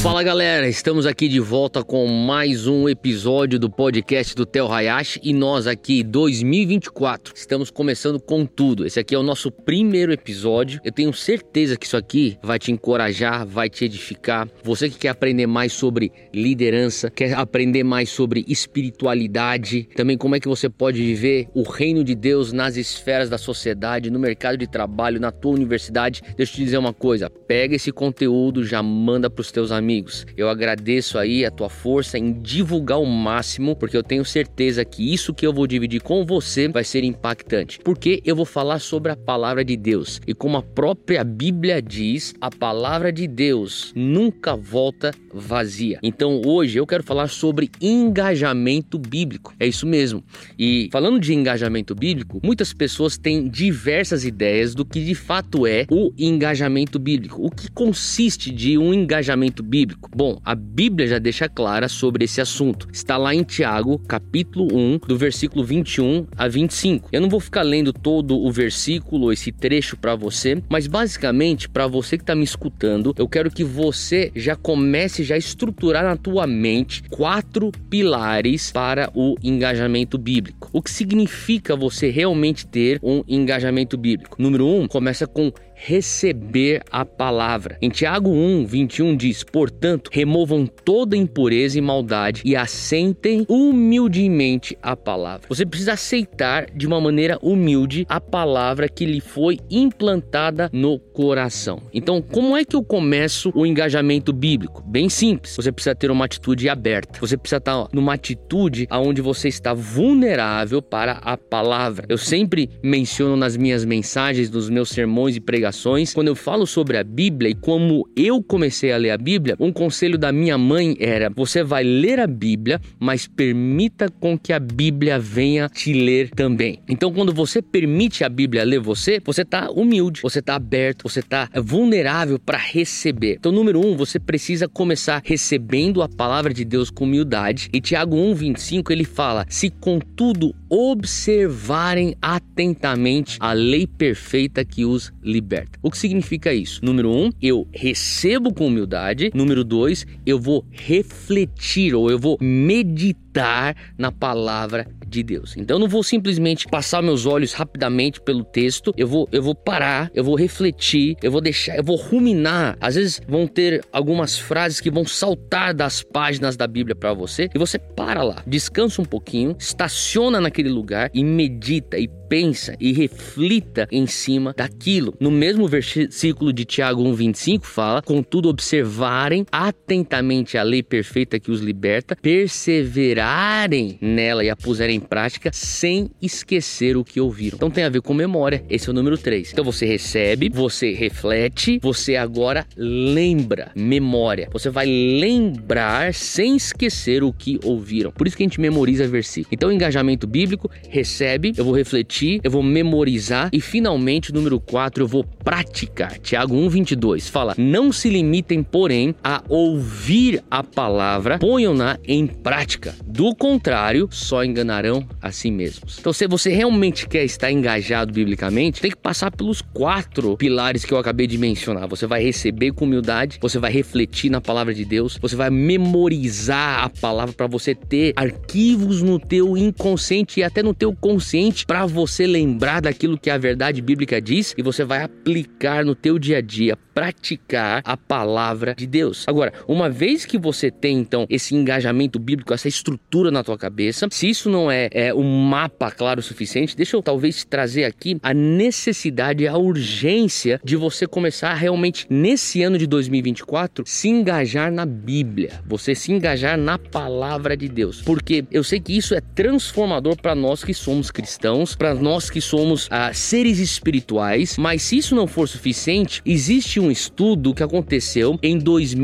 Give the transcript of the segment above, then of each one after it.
Fala galera, estamos aqui de volta com mais um episódio do podcast do Theo Hayashi e nós aqui 2024 estamos começando com tudo. Esse aqui é o nosso primeiro episódio. Eu tenho certeza que isso aqui vai te encorajar, vai te edificar. Você que quer aprender mais sobre liderança, quer aprender mais sobre espiritualidade, também como é que você pode viver o reino de Deus nas esferas da sociedade, no mercado de trabalho, na tua universidade. Deixa eu te dizer uma coisa, pega esse conteúdo, já manda para os teus amigos. Eu agradeço aí a tua força em divulgar o máximo, porque eu tenho certeza que isso que eu vou dividir com você vai ser impactante. Porque eu vou falar sobre a palavra de Deus. E como a própria Bíblia diz, a palavra de Deus nunca volta vazia. Então hoje eu quero falar sobre engajamento bíblico. É isso mesmo. E falando de engajamento bíblico, muitas pessoas têm diversas ideias do que de fato é o engajamento bíblico. O que consiste de um engajamento bíblico? Bom, a Bíblia já deixa clara sobre esse assunto. Está lá em Tiago, capítulo 1, do versículo 21 a 25. Eu não vou ficar lendo todo o versículo, esse trecho para você, mas basicamente, para você que está me escutando, eu quero que você já comece a estruturar na tua mente 4 pilares para o engajamento bíblico. O que significa você realmente ter um engajamento bíblico? Número 1, começa com receber a palavra. Em Tiago 1, 21 diz: portanto, removam toda impureza e maldade e assentem humildemente a palavra. Você precisa aceitar de uma maneira humilde a palavra que lhe foi implantada no coração. Então, como é que eu começo o engajamento bíblico? Bem simples. Você precisa ter uma atitude aberta. Você precisa estar numa atitude onde você está vulnerável para a palavra. Eu sempre menciono nas minhas mensagens, nos meus sermões e pregações, quando eu falo sobre a Bíblia e como eu comecei a ler a Bíblia, um conselho da minha mãe era: você vai ler a Bíblia, mas permita com que a Bíblia venha te ler também. Então, quando você permite a Bíblia ler você está humilde, você está aberto, você está vulnerável para receber. Então, número 1, você precisa começar recebendo a palavra de Deus com humildade. E Tiago 1, 25, ele fala: se contudo observarem atentamente a lei perfeita que os liberta. O que significa isso? Número 1, eu recebo com humildade. Número 2, eu vou refletir ou eu vou meditar na palavra de Deus. Então eu não vou simplesmente passar meus olhos rapidamente pelo texto, eu vou parar, eu vou refletir, eu vou ruminar. Às vezes vão ter algumas frases que vão saltar das páginas da Bíblia para você e você para lá, descansa um pouquinho, estaciona naquele lugar e medita e pensa e reflita em cima daquilo. No mesmo versículo de Tiago 1,25 fala: contudo observarem atentamente a lei perfeita que os liberta, perseverarem nela e a puserem em prática sem esquecer o que ouviram. Então tem a ver com memória. Esse é o número 3. Então você recebe, você reflete, você agora lembra. Memória. Você vai lembrar sem esquecer o que ouviram. Por isso que a gente memoriza versículo. Então engajamento bíblico, recebe, eu vou refletir, eu vou memorizar e finalmente, número 4, eu vou praticar. Tiago 1,22 fala: não se limitem, porém, a ouvir a palavra, ponham-na em prática. Do contrário, só enganarão a si mesmos. Então, se você realmente quer estar engajado biblicamente, tem que passar pelos 4 pilares que eu acabei de mencionar. Você vai receber com humildade, você vai refletir na palavra de Deus, você vai memorizar a palavra para você ter arquivos no teu inconsciente e até no teu consciente para você lembrar daquilo que a verdade bíblica diz, e você vai aplicar no teu dia a dia, praticar a palavra de Deus. Agora, uma vez que você tem então esse engajamento bíblico, essa estrutura na tua cabeça, se isso não é um mapa claro o suficiente, deixa eu talvez trazer aqui a necessidade, a urgência de você começar realmente nesse ano de 2024 se engajar na Bíblia, você se engajar na palavra de Deus, porque eu sei que isso é transformador para nós que somos cristãos, para nós que somos seres espirituais. Mas se isso não for suficiente, existe um estudo que aconteceu em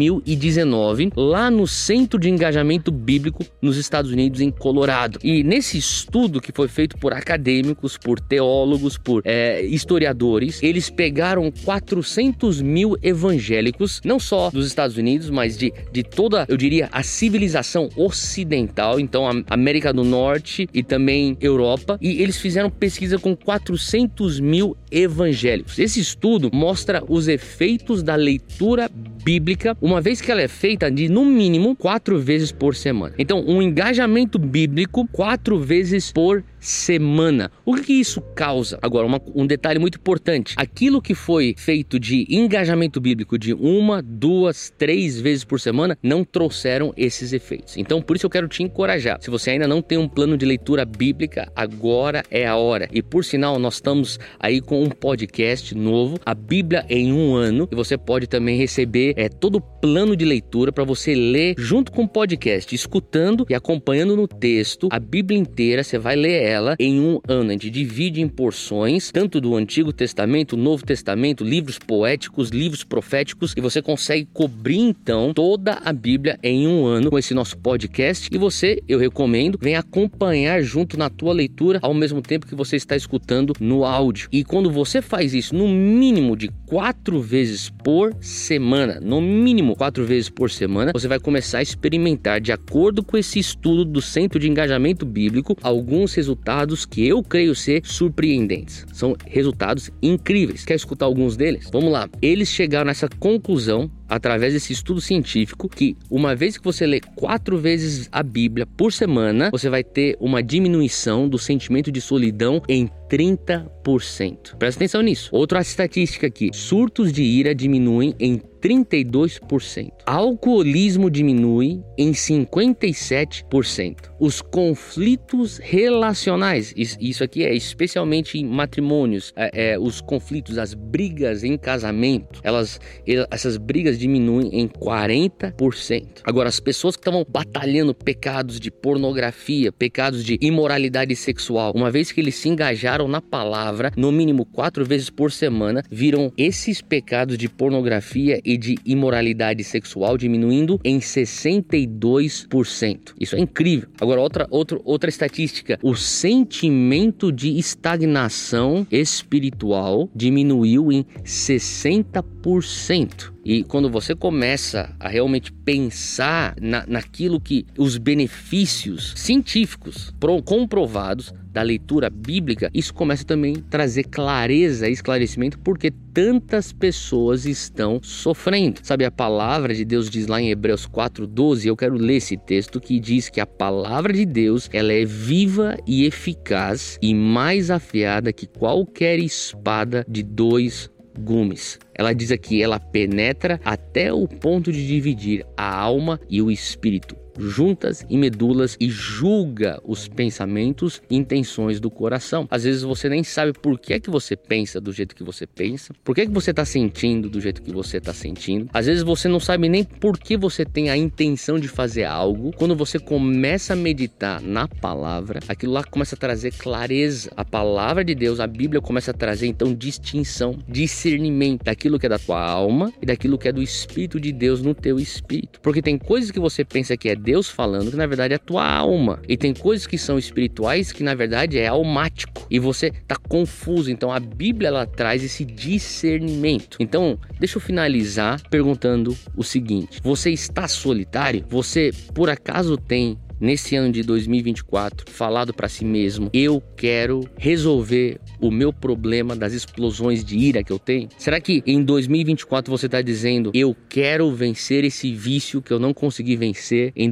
2019 lá no Centro de Engajamento Bíblico nos Estados Unidos, em Colorado. E nesse estudo, que foi feito por acadêmicos, por teólogos, por historiadores, eles pegaram 400 mil evangélicos, não só dos Estados Unidos, mas de toda, eu diria, a civilização ocidental, então a América do Norte e também Europa, e eles fizeram pesquisa com 400 mil evangélicos. Esse estudo mostra os efeitos da leitura bíblica, uma vez que ela é feita de no mínimo 4 vezes por semana. Então, um engajamento bíblico 4 vezes por semana. O que isso causa? Agora, um detalhe muito importante. Aquilo que foi feito de engajamento bíblico de 1, 2, 3 vezes por semana não trouxeram esses efeitos. Então, por isso eu quero te encorajar. Se você ainda não tem um plano de leitura bíblica, agora é a hora. E por sinal, nós estamos aí com um podcast novo, a Bíblia em 1 ano, e você pode também receber todo o plano de leitura para você ler junto com o podcast, escutando e acompanhando no texto a Bíblia inteira. Você vai ler ela em 1 ano. A gente divide em porções, tanto do Antigo Testamento, Novo Testamento, livros poéticos, livros proféticos, e você consegue cobrir então toda a Bíblia em 1 ano com esse nosso podcast. E você, eu recomendo, vem acompanhar junto na tua leitura ao mesmo tempo que você está escutando no áudio. E quando você faz isso no mínimo de 4 vezes por semana, no mínimo 4 vezes por semana, você vai começar a experimentar, de acordo com esse estudo do Centro de Engajamento Bíblico, alguns resultados que eu creio ser surpreendentes. São resultados incríveis. Quer escutar alguns deles? Vamos lá. Eles chegaram nessa conclusão, através desse estudo científico, que uma vez que você lê 4 vezes a Bíblia por semana, você vai ter uma diminuição do sentimento de solidão em 30%. Presta atenção nisso. Outra estatística aqui. Surtos de ira diminuem em 32%. Alcoolismo diminui em 57%. Os conflitos relacionais, isso aqui é especialmente em matrimônios, os conflitos, as brigas em casamento, essas brigas diminuem em 40%. Agora, as pessoas que estavam batalhando pecados de pornografia, pecados de imoralidade sexual, uma vez que eles se engajaram na palavra, no mínimo 4 vezes por semana, viram esses pecados de pornografia e de imoralidade sexual diminuindo em 62%. Isso é incrível. Agora, outra estatística. O sentimento de estagnação espiritual diminuiu em 60%. E quando você começa a realmente pensar naquilo que os benefícios científicos comprovados da leitura bíblica, isso começa também a trazer clareza e esclarecimento porque tantas pessoas estão sofrendo. Sabe, a palavra de Deus diz lá em Hebreus 4:12, eu quero ler esse texto que diz que a palavra de Deus, ela é viva e eficaz e mais afiada que qualquer espada de 2 gumes. Ela diz aqui, ela penetra até o ponto de dividir a alma e o espírito, juntas e medulas, e julga os pensamentos e intenções do coração. Às vezes você nem sabe por que é que você pensa do jeito que você pensa, por que é que você está sentindo do jeito que você está sentindo. Às vezes você não sabe nem por que você tem a intenção de fazer algo. Quando você começa a meditar na palavra, aquilo lá começa a trazer clareza. A palavra de Deus, a Bíblia, começa a trazer então distinção, discernimento daquilo que é da tua alma e daquilo que é do Espírito de Deus no teu espírito. Porque tem coisas que você pensa que é Deus falando, que na verdade é a tua alma. E tem coisas que são espirituais que na verdade é almático. E você tá confuso. Então a Bíblia, ela traz esse discernimento. Então, deixa eu finalizar perguntando o seguinte: você está solitário? Você por acaso tem, nesse ano de 2024, falado para si mesmo, eu quero resolver o meu problema das explosões de ira que eu tenho? Será que em 2024 você está dizendo, eu quero vencer esse vício que eu não consegui vencer em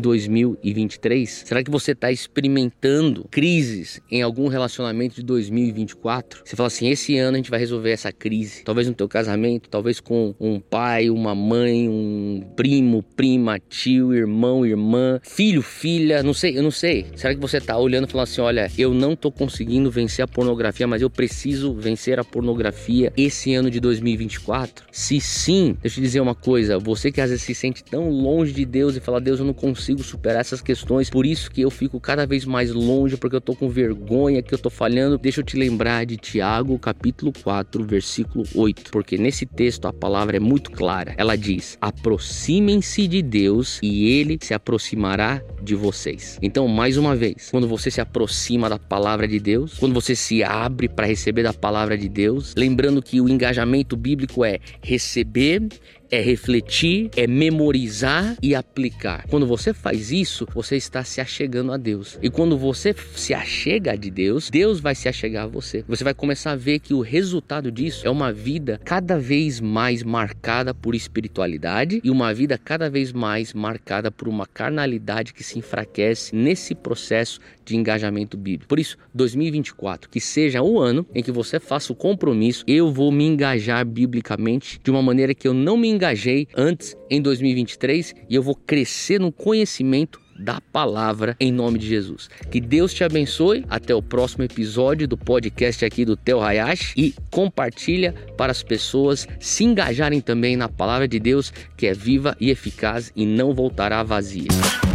2023? Será que você está experimentando crises em algum relacionamento de 2024? Você fala assim, esse ano a gente vai resolver essa crise. Talvez no teu casamento, talvez com um pai, uma mãe, um primo, prima, tio, irmão, irmã, filho, filha, eu não sei. Será que você está olhando e falando assim, olha, eu não estou conseguindo vencer a pornografia, mas eu preciso vencer a pornografia esse ano de 2024? Se sim, deixa eu te dizer uma coisa, você que às vezes se sente tão longe de Deus e fala, Deus, eu não consigo superar essas questões, por isso que eu fico cada vez mais longe, porque eu tô com vergonha, que eu tô falhando. Deixa eu te lembrar de Tiago, capítulo 4, versículo 8, porque nesse texto a palavra é muito clara. Ela diz, aproximem-se de Deus e Ele se aproximará de vocês. Então, mais uma vez, quando você se aproxima da palavra de Deus, quando você se abre para receber da palavra de Deus, lembrando que o engajamento bíblico é receber, é refletir, é memorizar e aplicar. Quando você faz isso, você está se achegando a Deus. E quando você se achega de Deus, Deus vai se achegar a você. Você vai começar a ver que o resultado disso é uma vida cada vez mais marcada por espiritualidade e uma vida cada vez mais marcada por uma carnalidade que se enfraquece nesse processo de engajamento bíblico. Por isso, 2024, que seja o ano em que você faça o compromisso, eu vou me engajar biblicamente de uma maneira que eu não me engajei antes em 2023 e eu vou crescer no conhecimento da palavra em nome de Jesus. Que Deus te abençoe. Até o próximo episódio do podcast aqui do Theo Hayashi e compartilha para as pessoas se engajarem também na palavra de Deus, que é viva e eficaz e não voltará vazia.